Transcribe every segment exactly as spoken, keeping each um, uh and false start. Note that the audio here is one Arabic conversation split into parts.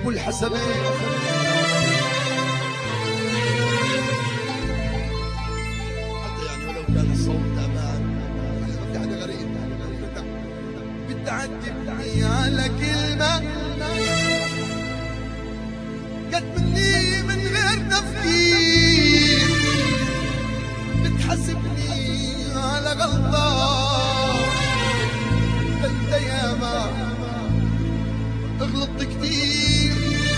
ابو الحسنين حتى يعني ولو كان الصوت تعبان يعني غريب بتعجبني على كلمة قد مني من غير تفكير بتحسبني على غلطة انت ياما غلطت كتير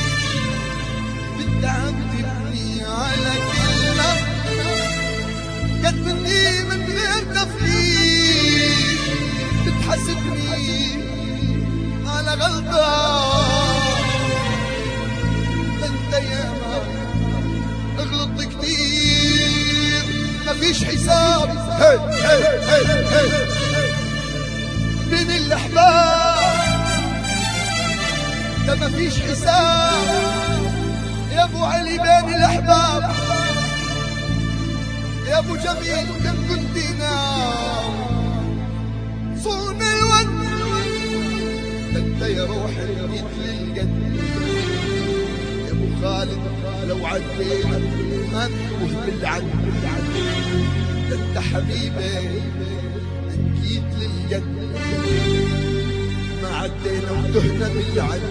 بتعجبني على كلمة قد مني من غير تفكير بتحسبني على غلطة انت ياما غلطت كتير مفيش حساب هي هي هي هي بين الاحباب ده مفيش حساب يا ابو علي بين الاحباب يا ابو جميل كم كنت نام صون الود انت يا روحي جيت للجد يا ابو خالد لو عديت ما تفوه بالعد انت حبيبي جيت للجد ما عدينا وتهنا بالعد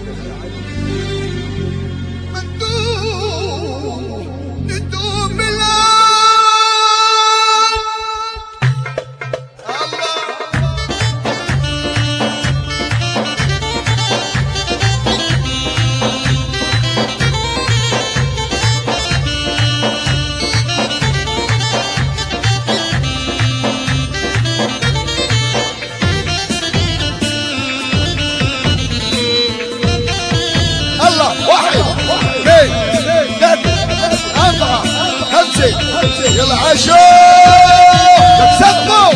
ما ندوم ندوم بالعد يلا عاشوا سقفوا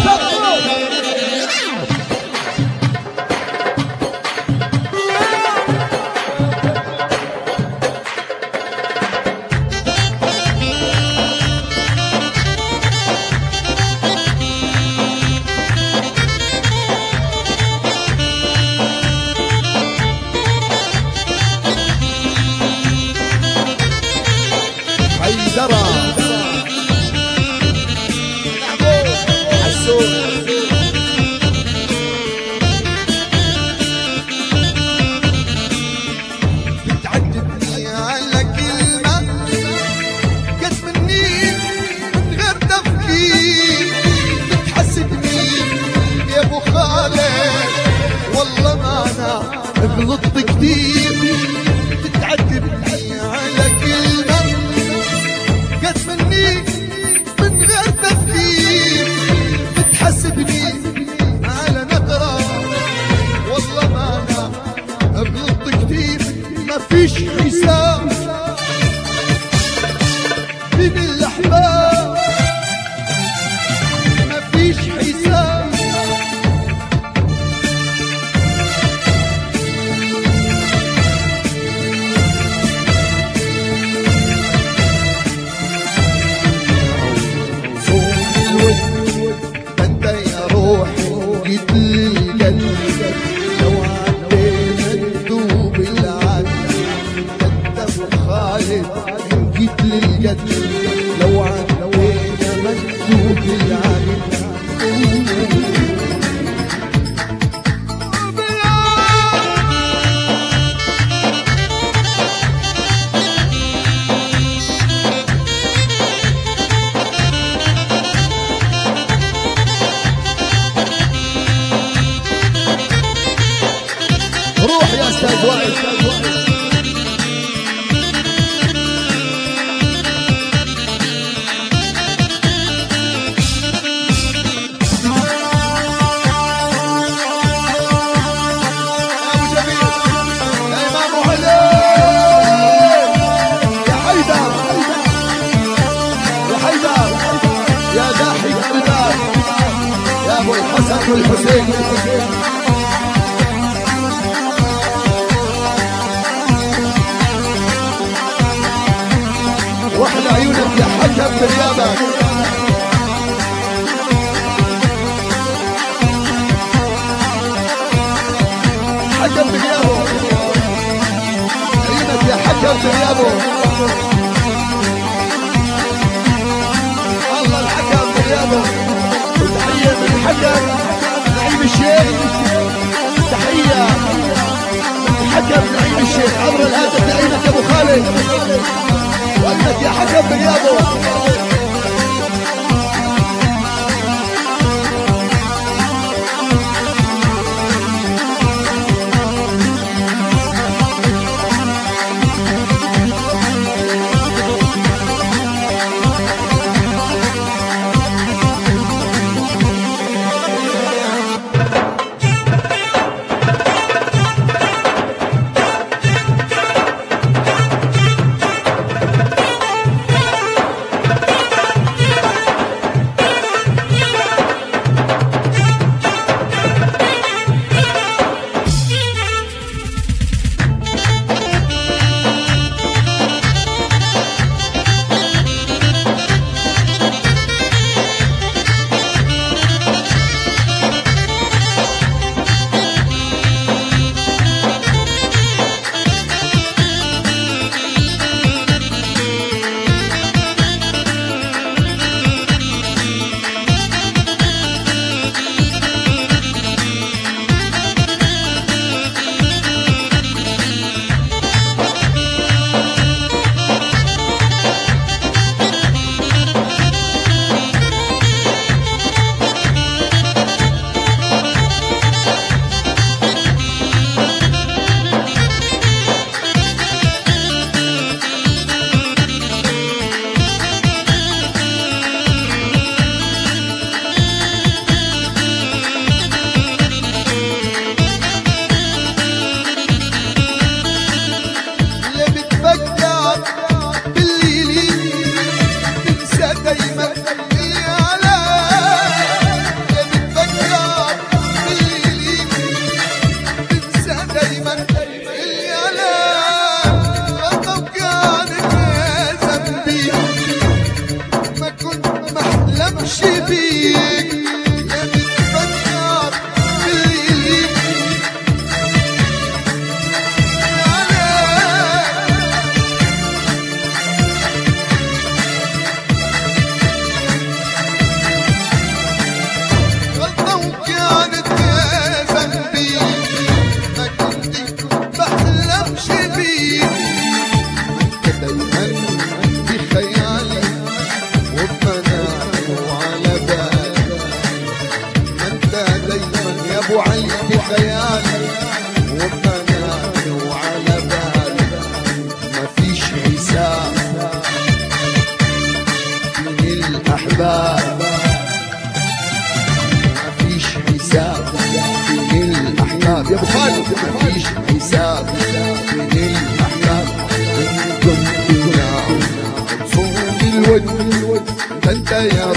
حيدرة بتعجبني على كلمة قد مني من غير تفكير بتحسبني يا ابو خالد والله ما انا غلطت كتير بتعجبني على كلمة قد مني من غير تفكير بتحسبني على نقرة والله ما انا غلطت كتير مفيش حساب بين الاحباب مفيش حساب انت يا روحي جيت للقلب لو عدينا ندوب العد انت ابو خالد جيت للقلب لو عدينا ندوب العد روح يا استاذ وائل الحسن والحسين واحلى عيونك يا حكم برياضك حكم برياضك عيونك الحكم برياضه. الله الحكم برياضه. وتحية من الحكم نعيم الشيخ. تحية الحكم نعيم الشيخ عبر الهاتف لعينك يا ابو خالد، وانك يا حكم برياضه. يا ابو خالد مفيش حساب من الاحلام. انتم بالله صوت الود انت يا